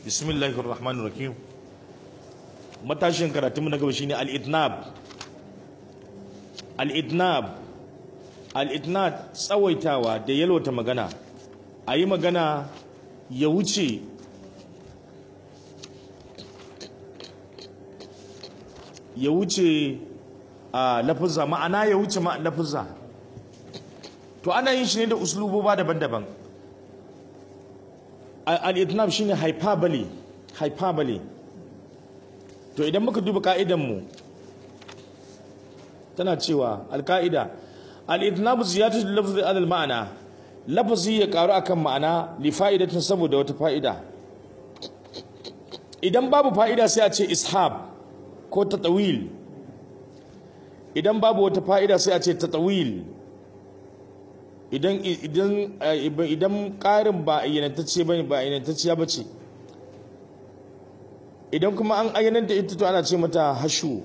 bismillahir rahmanir rahim. Matashin karatunmu na gaba shine al-idnab. Al-idnab tsawaitawa da yalwata magana, ayi magana ya wuce a lafuzza, ma'ana ya wuce lafuzza. To ana yin shi ne da usluboba daban-daban. Al-idnab shine hyperbole. To idan muka duba ka'idanmu tana cewa al-ka'ida al-idnab ziyadatu al-lafzi ala al-ma'na, lafzi ya karu akan ma'ana li fa'idatin, saboda wata fa'ida. Idan babu fa'ida sai a ce ishab ko tatawil. Idan babu wata fa'ida sai a ce tatawil. Idan ƙarin ba ayyanantacce bane, ba ayyanantacciya bace, idan kuma an ayyanar da ita to ana ce mata hashu.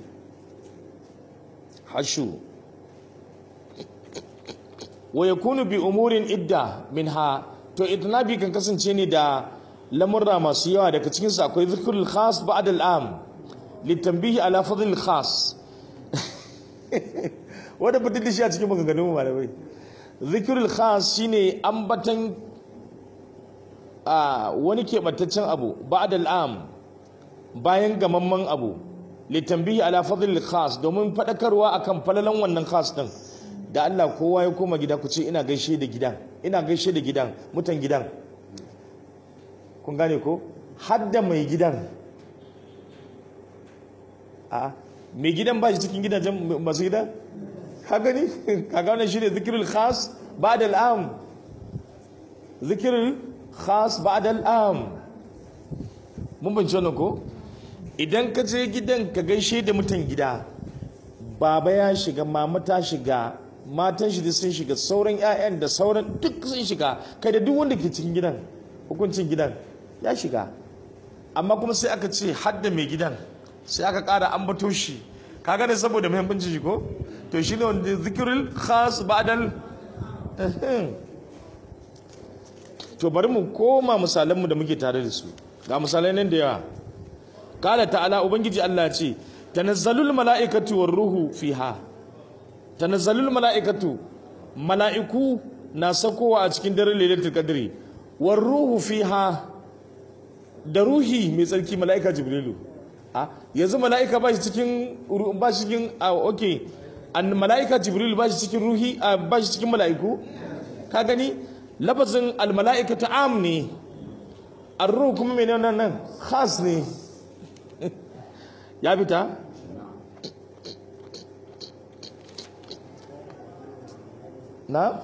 Wa yakunu bi umurin idda minha, to idnabi kan kasance ne da lamurra masu yawa. Daga cikin su akwai zikrul khas ba'da al'am litanbihi ala fadl al-khas. Wanda fitar da shi a cikin maganganun malamai. Zikrul khas shine ambatan wani keɓantaccen abu ba'da al'am, bayan gamamman abu, litanbihi ala fadl al-khas, domin fadakarwa akan falalan wannan khas din. Da Allah kowa ya koma gida ku ce ina gaishe da gidan, mutan gidan. Kun gane ko? Hadda mai gidan. Mai gidan ba shi cikin gidajen masu gida? Ka gani? Ka gane shi ne zikirul khas ba'da al'am. Zikirul khas ba'da al'am. Mun bance wannan ko? Idan ka je gidan ka gaishe da mutan gida, baba ya shiga, mama ta shiga, matan shi sun shiga, sauran 'ya'yan da sauran duk sun shiga, kai da duk wanda ke cikin gidan, hukuncin gidan ya shiga. Amma kuma sai aka ce hadda mai gidan, sai aka ƙara ambato shi. Ka gane saboda muhimmancin shi ko? To shine wanda zikirul khas ba'dal. To bari mu koma misalan mu da muke tare da su. Ga misalai nan da yawa. Qala ta'ala, ubangiji Allah ya ce tanazzalul mala'ikatu war ruhu fiha. Tanazzalul mala'ikatu, mala'iku na sakowa a cikin daren lailatul qadri, war ruhu fiha, da ruhi mai tsarki mala'ika jibrilu. Yanzu mala'ika ba shi cikin mala'ika jibrilu ba shi cikin ruhi, ba shi cikin mala'iku. Ka gani lafazin al mala'ikatu am ne, ar-ruhu kuma menene nan khas ne. Ya fita? Na?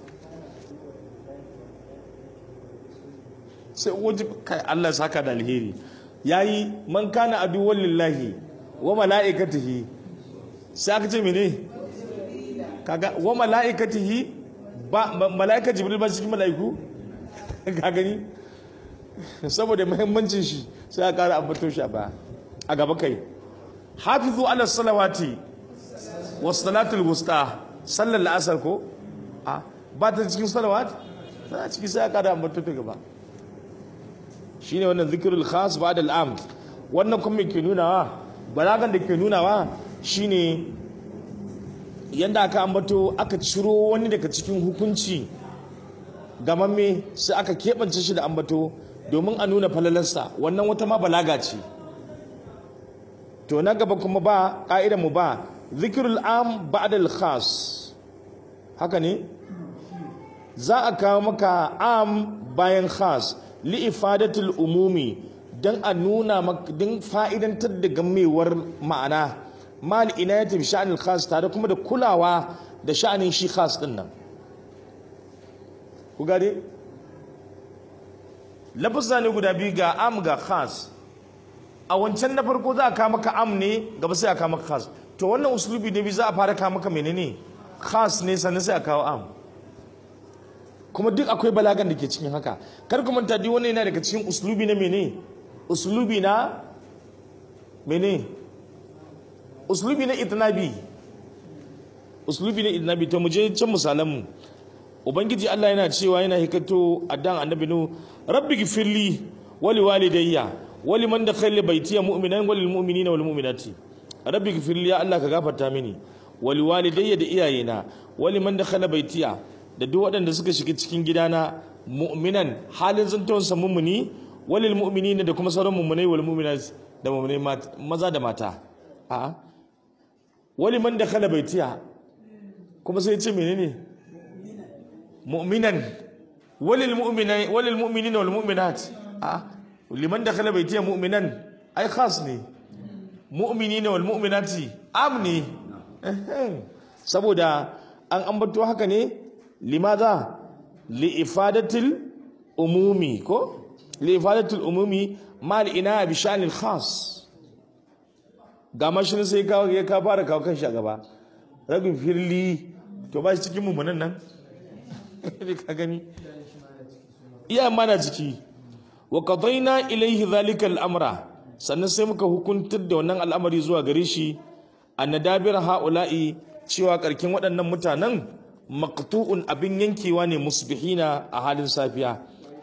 Sai waje kai Allah saka da alheri. Yayi man kana aduwwan lillahi wa mala'ikatihi. Sai aka ce mene? Kaga wa mala'ikatihi, ba mala'ika Jibril ba cikin mala'iku? Ka gani? Saboda muhimmancin shi sai aka ƙara ambato shi a gaba kai. Hafizu ala salawati was salatul wusta, sallar la'asar ko? Ba ta cikin salawat? Ta cikin sai aka ƙara ambato ta gaba. Shine wannan zikirul khas ba'da al'am. Wannan kuma ke nunawa, balagan da ke nunawa shine yanda aka ambato, aka ciro wani daga cikin hukunci gamamme sai aka keɓance shi da ambato domin a nuna falalarsa. Wannan wata ma balaga ce. To na gaba kuma ba ƙa'idar mu ba zikirul am ba'da al khas. Haka ne? Za a kawo maka am bayan khas li ifadatul umumi, dan a nuna maka, dan fa'idantar da gammewar ma'ana, mal inayati bi sha'anil khas, tare kuma da kulawa da sha'anin shi khas din nan. Ku gade lafazza ne guda biyu, ga am ga khas. A wancan na farko za a kawo maka am ne, gaba sai a kawo maka khas. To wannan uslubi ne bi za a fara kawo maka menene? Khas ne, sannan sai a kawo am. Kuma duk akwai balagan da ke cikin haka. Kar ku manta duk wannan yana daga cikin uslubi na mene? Uslubi na mene? Uslubi na itnabi. Uslubi na itnabi. To mu je can misalan mu. Ubangiji Allah yana cewa, yana hikato addan annabi nu, rabbi gifirli wali walidayya wali man dakhala baytiya mu'minan walil mu'minina wal mu'minati rabbi ighfir li ya Allah ka gafarta mini wali walidayya da iyayena wali man dakhala baytiya da duk waɗanda suka shiga cikin gidana mu'minan halin zantonsa mummuni walil mu'minina da kuma sauran mummunai wal mu'minat da mummunai maza da mata a wali man dakhala baytiya kuma sai ya ce menene mu'minan walil mu'minina wal mu'minat a liman dakhala baytiya mu'minan ai khas ne mu'minina wal mu'minati amni saboda an ambato haka ne limadha li ifadatil umumi ko li ifadatil umumi mal ina bi sha'nil khas ga mashin sai ya ka fara kawo kan shi a gaba rabin firli to ba shi cikin mummunan nan ka gani iya mana ciki wa qadayna ilayhi dhalika al-amra sannan sai muka hukuntar da wannan al'amari zuwa gare shi annadabir haula'i cewa karkin waɗannan mutanen maqtu'un abin yankewa ne musbihina a halin safiya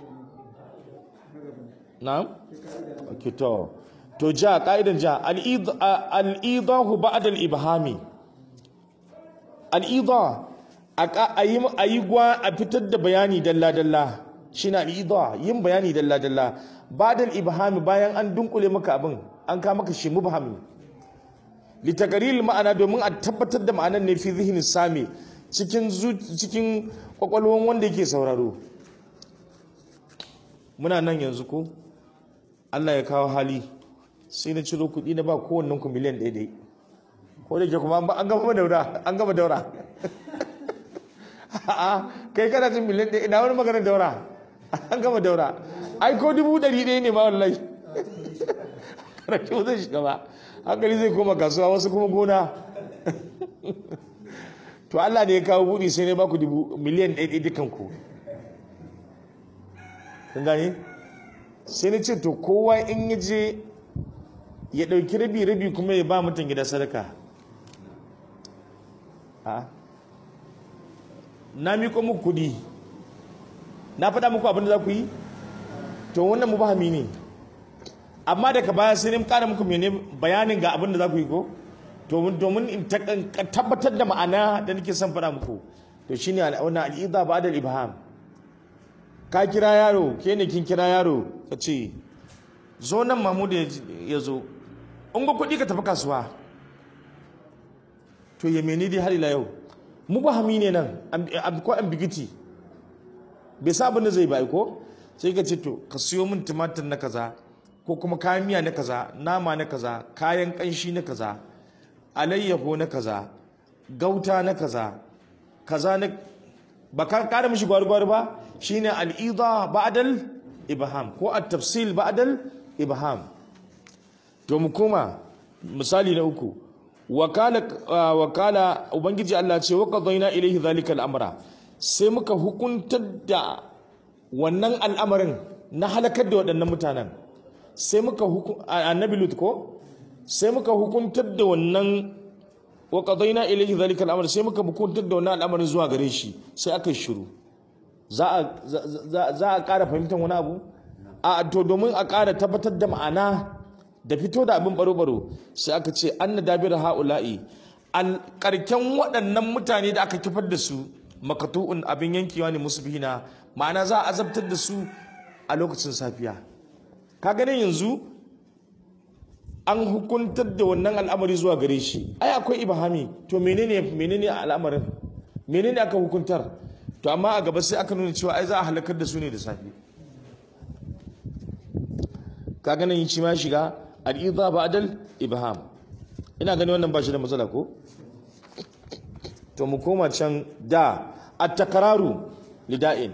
na'am okay to ja kaidan ja al-idahu ba'da al-ibhami al-idah ayi gwa a fitar da bayani dalla dalla shine al-idah yin bayani dalla dalla ba'da al-ibhami bayan an dunkule maka abin an ka maka shi mubhami litakaril ma'ana domin a tabbatar da ma'anar ne fi zihnin sami cikin kwakwalwan wanda yake sauraro muna nan yanzu ko Allah ya kawo hali sai na ciro kuɗi na ba kowannen ku miliyan ɗaya ko da ke kuma an gama daura kai kana cin miliyan ɗaya ina wani maganar daura an gama daura ai ko 100,000 ne ma wallahi karatu zai shiga ba hankali zai koma kasuwa wasu kuma gona to Allah ne ya kawo buɗi sai ne baku miliyan 1 dukanku kun gani sai na ce to kowa in ya je ya ɗauki rabi kuma ya ba mutum gida sadaka na miƙo muku kuɗi na faɗa muku abin da za ku yi to wannan mubahami ne amma daga baya sai ne ƙara muku mene bayanin ga abin da za ku yi ko domin in tabbatar da ma'ana da nake son faɗa muku to shine wannan al'ida ba da ibham ka kira yaro ke ne kin kira yaro ka ce zo nan Mahmud ya zo in ga kuɗi ka tafi kasuwa to ya meni dai har ila yau mubahami ne nan ko ambiguity bai sa abin da zai bai ko sai ka ce to ka siyo min tumatir na kaza ko kuma kayan miya na kaza nama na kaza kayan kanshi na kaza alayyaho na kaza gauta na kaza na ba ka kara mishi gwari-gwari ba shine al-idha ba'dal ibham ko at-tafsil ba'dal ibham to mu koma misali na uku wakala ubangiji Allah ce wa qadayna ilayhi dhalika al-amra sai muka hukuntar da wannan al'amarin na halakar da waɗannan mutanen sai muka annabi lut ko sai muka hukuntar da wannan wa qadayna ilayhi dhalika al-amr sai muka hukuntar da wannan al'amarin zuwa gare shi sai aka shiru za a ƙara fahimtar wani abu a to domin a ƙara tabbatar da ma'ana da fito da abin baro-baro sai aka ce anna dabira haula'i alƙarken waɗannan mutane da aka kifar da su makatu'un abin yankewa ne musbihina ma'ana za a azabtar da su a lokacin safiya ka ganin yanzu an hukuntar da wannan al'amari zuwa gare shi ai akwai ibahami to menene al'amarin menene aka hukuntar to amma a gaba sai aka nuna cewa ai za a halakar da su ne da safi ka ganin shi ma shiga al-idha ba'dal ibham ina ganin wannan ba shi da matsala ko to mu koma can da at-takraru lida'in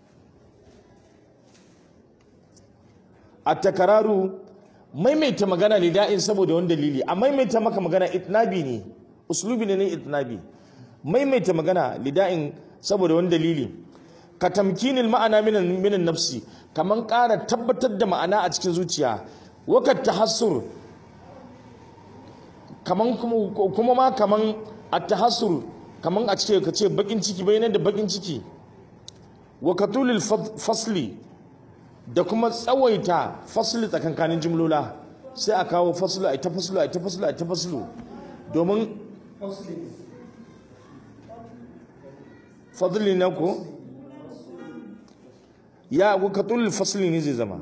at-takraru maimaita magana lida'in saboda wani dalili a maimaita maka magana itnabi ne uslubi ne itnabi maimaita magana lida'in saboda wani dalili ka tamkinil ma'ana minan nafsi kaman ƙara tabbatar da ma'ana a cikin zuciya wakat tahassur kaman kuma ma kaman at-tahassur kaman a cike ka ce bakin ciki bayanan da bakin ciki wa katulil fasli da kuma tsawaita fasli tsakankanin jumlola sai a kawo faslu a ita faslu a ita faslu a ita faslu domin fadli na ko ya wakatul fasli ne zai zama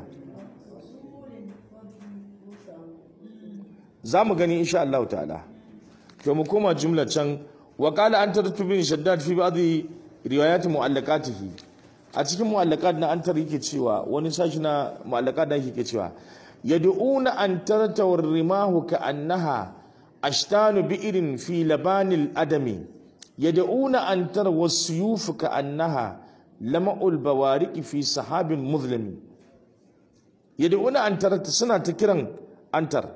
za mu gani insha Allah ta'ala to mu koma jumla can wa qala anta bin shaddad fi ba'dhi riwayat mu'allaqatihi a cikin mu'allaqat na antar yake cewa wani sashi na mu'allaqat da yake cewa yad'una an tartawar rimahu ka annaha ashtanu bi'rin fi labanil adami yad'una an tar wasuyuf ka annaha lama'ul bawariq fi sahabin muzlim yad'una an tarta suna ta kiran antar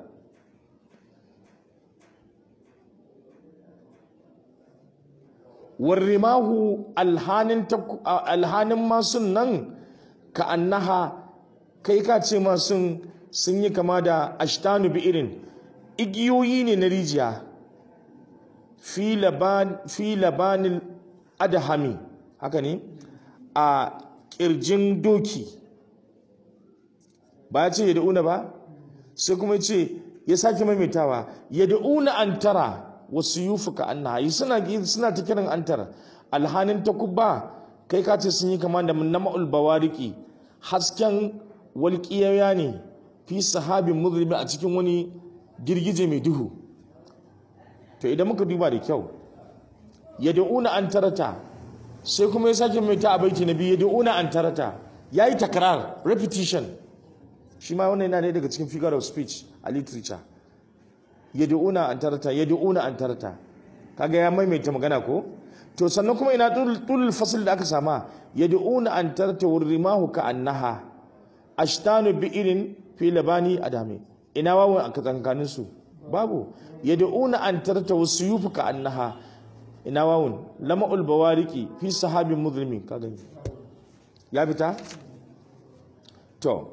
warrimahu alhanin masun nan ka annaha kai ka ce masun sun yi kama da ashtanu bi irin igiyoyi ne na rijiya fi labanin adahami haka ne a kirjin doki ba ya ce ya da'una ba sai kuma ce ya sake maimaitawa ya da'una an tara wasu yufuka annaha suna ta kiran antar alhanin takubba kai ka ce sun yi kama da nama'ul bawariki hasken walƙiyaya ne fi sahabin muzlimi a cikin wani girgije mai duhu to idan muka duba da kyau yad'una an tarata sai kuma ya sake mai ta a baiti na biyu yad'una an tarata yayi takrar repetition shi ma wannan yana daga cikin figure of speech a literature yad'una an tarata kaga ya maimaita magana ko to sannan kuma ina tulul fasl da aka sama yad'una an tarata wurimahu ka annaha ashtanu bi'irin fi labani adami ina wawo a kankanin su babu yad'una an tarata wasuyufu ka annaha ina wawun lama'ul bawariki fi sahabin muzlimin kaga ya fita to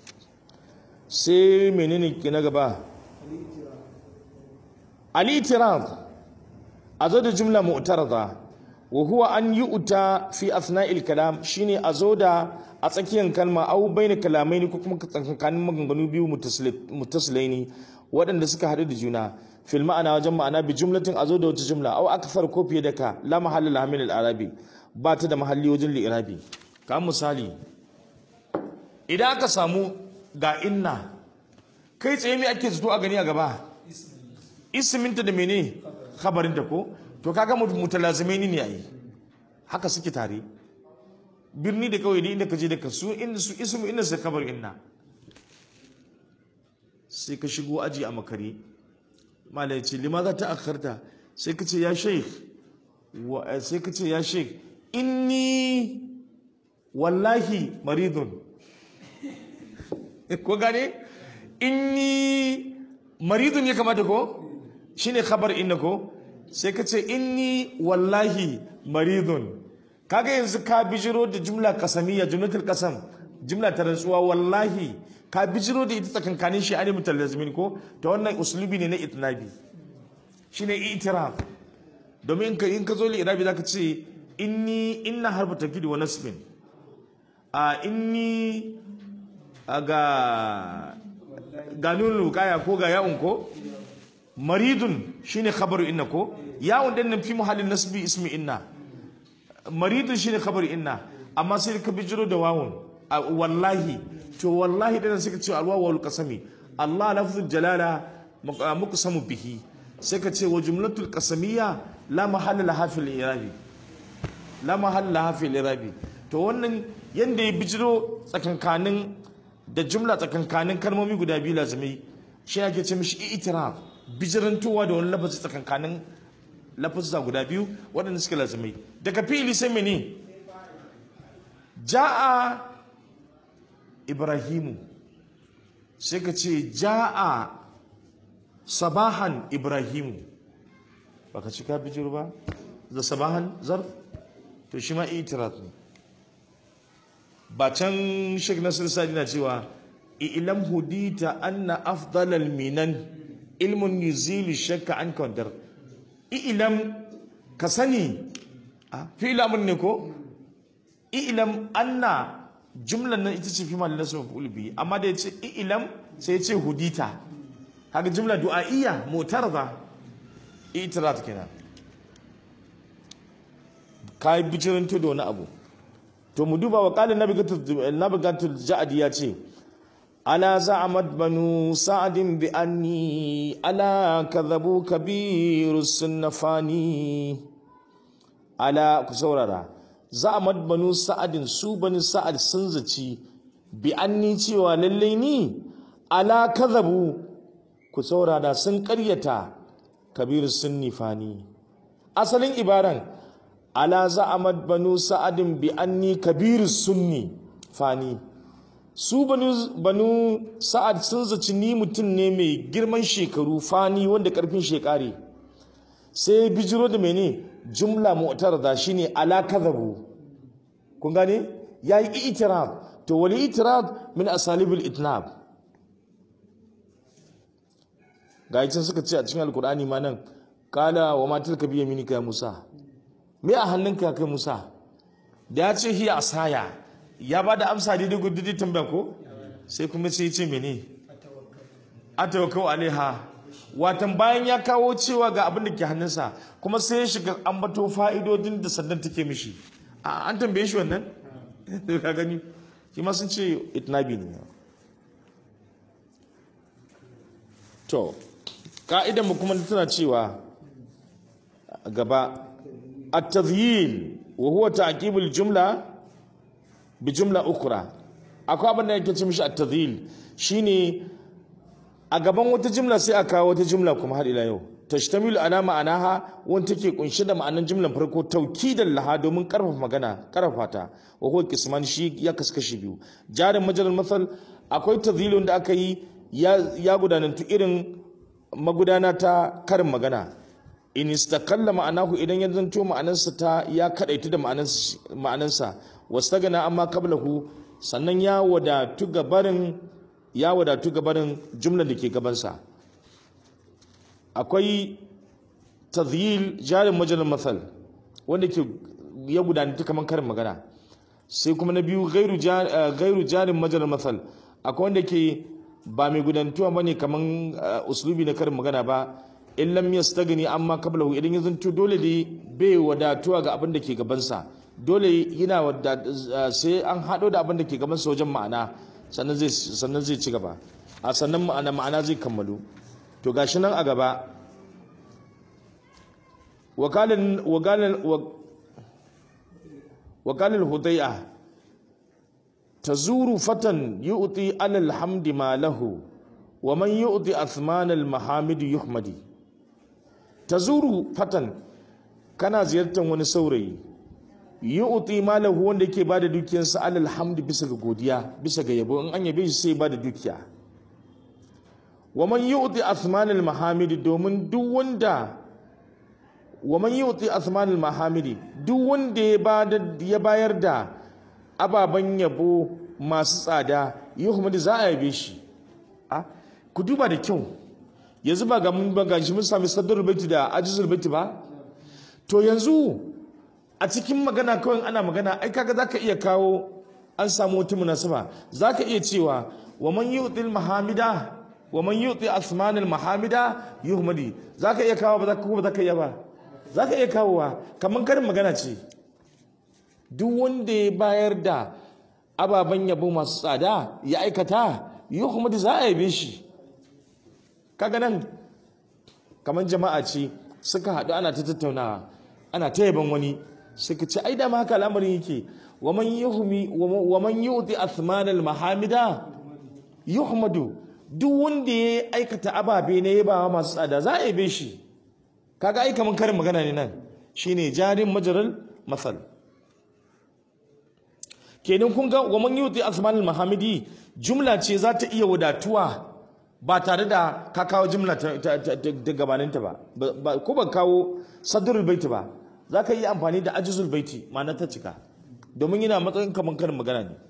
sai menene ki na gaba al-i'tirad azo da jumla mu'tarada wa huwa an yu'ta fi athna'il kalam shine azo da a tsakiyar kalma au baina kalamaini ko kuma tsakanin maganganu biyu muttasilaini waɗanda suka haɗu da juna fil ma'ana wajen ma'ana bi jumlatin azo da wata jumla au akthar ko fiye da ka la mahalla laha min al-arabi ba ta da mahalli wajen li'irabi ka misali idan aka samu ga inna kai tsaye me ake zato a gani a gaba isminta da mene khabarinta ko to kaga mutalazimaini ne yayi haka suke tare birni da kawai da inda kaje da kasu inda su ismu inda sai khabar inna sai ka shigo aji a makare malai ce limaza ta akharta sai ka ce ya sheikh sai ka ce ya sheikh inni wallahi maridun ko gane inni maridun ya kamata ko shine khabar inna ko sai ka ce inni wallahi maridun kaga yanzu ka bijiro da jumla qasamiyya jumlatul qasam jumla ta rantsuwa wallahi ka bijiro da ita tsakankanin shi ani mutalazimin ko to wannan uslubi ne na itnabi shine i'tiraf domin in ka zo li irabi zaka ce inna harfu takid wa nasbin inni ga nunu kaya ko ga ya'un ko maridun shine khabaru inna ko ya'un din nan fi muhallin nasbi ismi inna maridun shine khabaru inna amma sai ka bijiro da wawun wallahi to wallahi din sai ka ce alwawu wal qasami Allah lafzul jalala muqsamu bihi sai ka ce wa jumlatul qasamiyya la mahalla laha fil i'rabi la mahalla laha fil i'rabi to wannan yanda ya bijiro tsakankanin da jumla tsakankanin kalmomi guda biyu lazimai shi ake ce mishi i'tiraf bijirantowa da wani lafazi tsakankanin lafazza guda biyu waɗanda suke lazimai daga fi'ili sai mene ja'a ibrahimu sai ka ce ja'a sabahan ibrahimu baka cika bijiro ba da sabahan zarf to shi ma i'tiraf ne ba can Sheikh Nasir Sadi na cewa ilam hudita anna afdalal minan ilmun yuzilu shakka an kawdar ilam ka sani fi'il amr ne ko ilam anna jumlan nan ita ce fi mahallin nasb maf'ul bihi amma da yace ilam sai yace hudita haka jumla du'a'iyya mutarza itirat kenan kai bijirin to da wani abu to mu duba wa qala nabigatul ja'di ya ce ala za'amat banu sa'adin bi anni ala kadhabu kabirus sunnafani ala ku saurara za'amat banu sa'adin su banu sa'ad sun zaci bi anni cewa lallai ni ala kadhabu ku saurara sun karyata kabirus sunnifani asalin ibaran ala za'amat banu sa'adin bi anni kabirus sunni fani su banu sa'ad sun zaci ni mutum ne mai girman shekaru fani wanda karfin shekari sai bijiro da mene jumla mu'tarada shine ala kadhabu kun gane yayi i'tirad to wal i'tirad min asalibul itnab ga yacin suka ce a cikin alkur'ani ma nan kala wa ma tilka bi yaminika ya Musa me a hannunka kai Musa da ya ce hiya asaya ya bada amsa daidai gudu tambayan ko sai kuma sai ya ce mene atawakkau alaiha watan bayan ya kawo cewa ga abin da ke hannunsa kuma sai ya shiga ambato fa'idodin da sandan take mishi an tambaye shi wannan ka gani shi ma sun ce itnabi ne to ka'idan mu kuma tana cewa gaba at-tadhyil wa huwa ta'qibul jumla bi jumla ukra akwai abin da yake ce mishi at-tadhyil shine a gaban wata jumla sai a kawo wata jumla kuma har ila yau tashtamilu ala ma'anaha wanda take kunshe da ma'anan jumlan farko taukidan laha domin karfafa magana karfafa ta wa huwa qisman shi ya kaskashi biyu jarin majalal masal akwai tadhilun da aka yi ya gudanantu irin magudana ta karin magana in istakalla ma'anahu idan ya zanto ma'anarsa ta ya kadaitu da ma'anarsa wastagana amma qablahu sannan ya wadatu gabarin jumlar da ke gabansa akwai tadhyil jarin majalal masal wanda ke ya gudanantu kamar karin magana sai kuma na biyu gairu jarin majalal masal akwai wanda ke ba mai gudantuwa bane kaman uslubi na karin magana ba in lam yastagni amma qablahu idan ya zanto dole da bai wadatuwa ga abin da ke gabansa dole yana sai an hado da abin da ke gabansa wajen ma'ana sannan zai ci gaba a sannan ma'ana zai kammalu to gashi nan a gaba wakalin hudai'a تزور فتى يؤتي على الحمد ما له ومن يؤتي أثمان المحامد يحمدي تزور فتى كان زيارة ونسوري يؤتي ما له wanda yake bada dukiyarsa alal hamd bisa ga godiya bisa ga yabo in an yabe shi sai bada dukiya waman yu'ti athman al mahamid domin duk wanda waman yu'ti athman al mahamid duk wanda ya bayar da ababen yabo masu tsada yuhmadu za a yabe shi ku duba da kyau yanzu ba ga mun shi mun sami sadarul baiti da ajizul baiti ba to yanzu a cikin magana kawai ana magana ai kaga zaka iya kawo an samu wata munasaba zaka iya cewa wa man yu'til mahamida wa man yu'ti asmanul mahamida yuhmadi zaka iya kawo ba zaka iya ba zaka iya kawowa kaman karin magana ce duk wanda ya bayar da ababen yabo masu tsada ya aikata yuhmadu za a yabe shi kaga nan kamar jama'a ce suka haɗu ana ta tattaunawa ana ta yaban wani suka ce ai da ma haka al'amarin yake wa man yu'ti athmanal mahamida yuhmadu duk wanda ya aikata ababe ne ya ba masu tsada za a yabe shi kaga ai kamar karin magana ne nan shine jarin majaral masal kenan kun ga wa man yuti asmanul mahamidi jumla ce za ta iya wadatuwa ba tare da ka kawo jumla ta gabaninta ba ko ba kawo sadrul baiti ba za ka yi amfani da ajizul baiti ma'ana ta cika domin yana matsayin kamar karin magana ne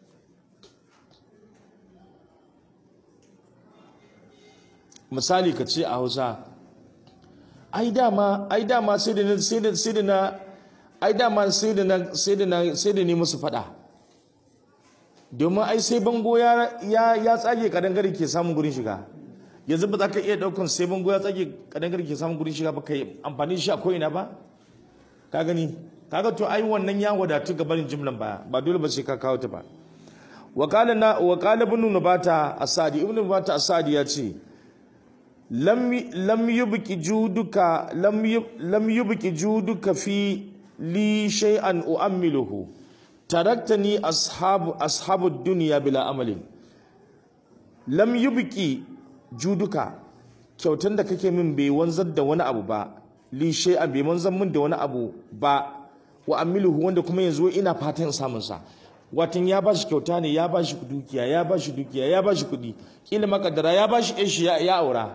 misali ka ce a Hausa ai dama sai da ni musu fada domin ai sai bango ya tsage kadangare ke samun gurin shiga. Yanzu ba za ka iya daukan sai bango ya tsage kadangare ke samun gurin shiga ba kai amfani da shi a ko'ina ba, ka gani, kaga to ai wannan ya wadatu ga barin jimlan ba dole ba sai ka kawo ta ba. wa qala ibn nubata as-sadi, ibn nubata as-sadi ya ce lam yubqi juduka fi li shay'an u'ammiluhu taraktani ashabu dunya bila amalin. Lam yubqi juduka, kyautan da kake min bai wanzar da wani abu ba, li shay'an bai wanzar min da wani abu ba, u'ammiluhu wanda kuma yanzu ina fatan samun sa. Watan ya bashi kyauta ne, ya bashi dukiya, ya bashi kudi, kila makadara ya bashi shi ya aura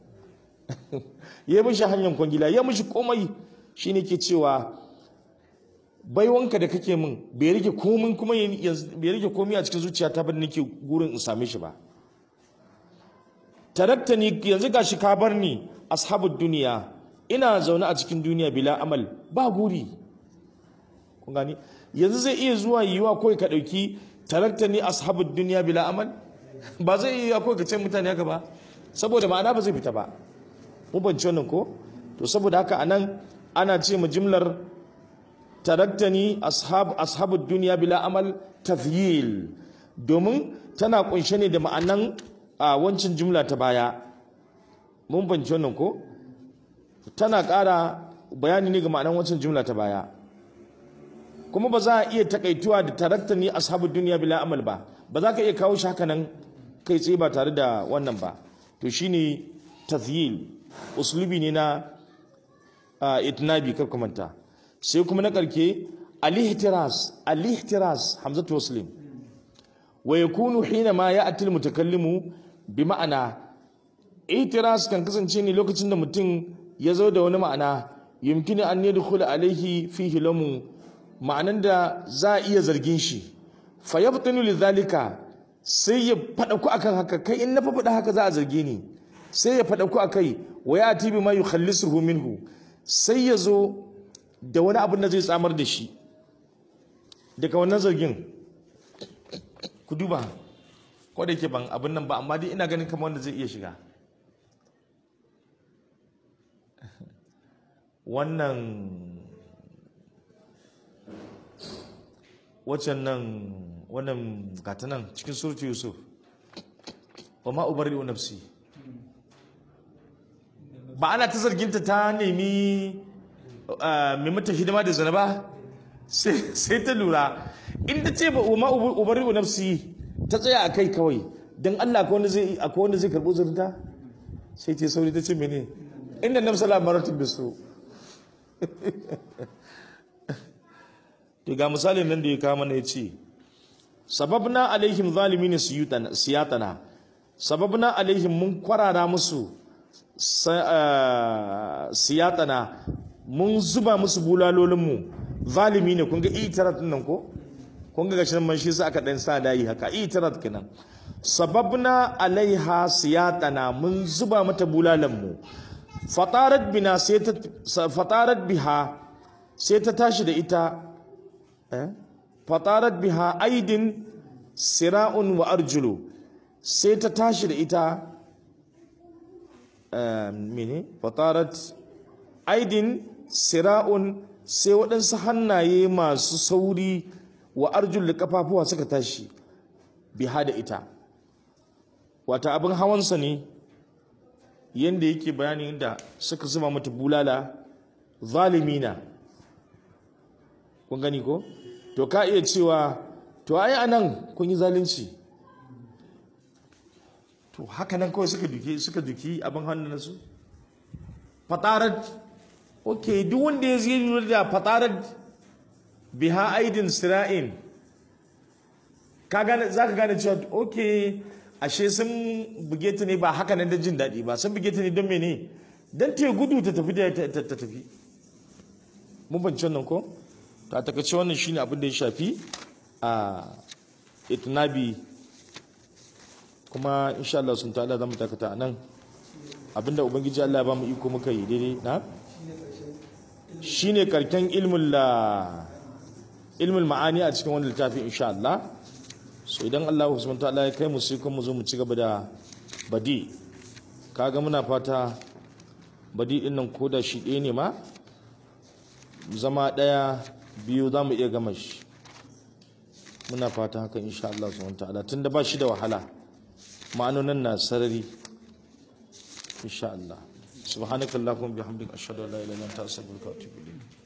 ya mishi hanyar kwangila, ya mishi komai. Shine ke cewa baiwanka da kake min bai rike komai, kuma bai rike komai a cikin zuciyata ba da nake gurin in same shi ba. Taraktani, yanzu gashi ka bar ni ashabud duniya, ina zaune a cikin duniya bila amal, ba guri. Kun gani, yanzu zai iya zuwa yiwa kawai ka dauki taraktani ashabud duniya bila amal, ba zai iya kawai ka ce mutane haka ba, saboda ma'ana ba zai fita ba. Mu bance wannan ko? To saboda haka anan ana ce mu jimlar taraktani ashabud duniya bila amal tafyil, domin tana kunshe ne da ma'anan wancin jumla ta baya. Mun bance wannan ko? Tana ƙara bayani ne ga ma'anan wancin jumla ta baya. Kuma ba za a iya takaituwa da taraktani ashabud duniya bila amal ba za ka iya kawo shi haka nan kai tsaye ba tare da wannan ba. To shine tathyil, uslubi ne na itnabi, kar kumanta. Sai kuma na karke al-ihtiraz hamzatu waslim, wa yakunu hina ma ya'ti al-mutakallimu bi ma'ana. Ihtiraz kan kasance ne lokacin da mutum ya zo da wani ma'ana, yumkinu an yadkhula alayhi fihi lamu, ma'anan da za a iya zargin shi, fa yabtinu lidhalika, sai ya fada ku akan haka, kai in na faɗa haka za a zarge ni, sai ya fada ku akai, wa yati bi ma yukhallisuhu minhu, sai ya zo da wani abin da zai tsamar da shi daga wannan zargin. Ku duba, ko da yake ban abin nan ba, amma dai ina ganin kamar wanda zai iya shiga wannan gata nan cikin suratu Yusuf, wa ma ubarri'u nafsi. Ba ana ta zarginta ta nemi mai mata hidima da zina ba, sai ta lura inda ce ba wa ma ubarri'u nafsi ta tsaya a kai kawai, don Allah akwai wanda zai karɓo zurinta, sai ta sauri ta ce mene, inda nafsa lamaratun bisu. To ga misalin nan da ya kama na ya ce, sababna alaihim zalimin siyatana, sababna alaihim mun kwarara musu siyatana, mun zuba musu bulalolinmu. Zalimi ne, kun ga itarat nan ko? Kun ga gashin man shi sa aka dan sa layi haka, itarat kenan. Sababna alaiha siyatana, mun zuba mata bulalanmu. Fatarat biha, sai ta tashi da ita. Fatarat biha aidin sira'un wa arjulu, sai ta tashi da ita fatarat aidin sira'un, sai waɗansu hannaye masu sauri, wa arjul da kafafuwa suka tashi biha da ita. Wata abin hawansa ne, yanda yake bayanin da suka zuba mata bulala, zalimina. Kun gani ko? To ka iya cewa to ai anan kun yi zalunci, to haka nan kawai suka duki abin hannun su. Fatarat, okay, duk wanda ya zai da fatarat biha aidin sira'in, za ka gane cewa okay, ashe sun buge ta ne ba haka nan da jin daɗi ba, sun buge ta ne don mene, don ta gudu ta tafi da ta tafi. Mun banci wannan ko? Ta takaice wannan shine abin da ya shafi a itnabi, kuma insha Allah sun ta'ala zamu takata anan. Abinda ubangiji Allah ya ba mu iko muka yi daidai na shine karken ilmul ma'ani a cikin wannan littafi insha Allah. so idan Allah subhanahu ta'ala ya kai mu sai kuma mu zo mu ci gaba da badi. Kaga muna fata badi din nan koda shi ɗaya ne ma zama ɗaya biyu za mu iya gama shi. Muna fata haka insha Allah subhanahu ta'ala tunda ba shi da wahala ma'anonin na sarari insha Allah. Subhanakallahumma bihamdika ashhadu an la ilaha illa anta astaghfiruka wa atubu ilayk.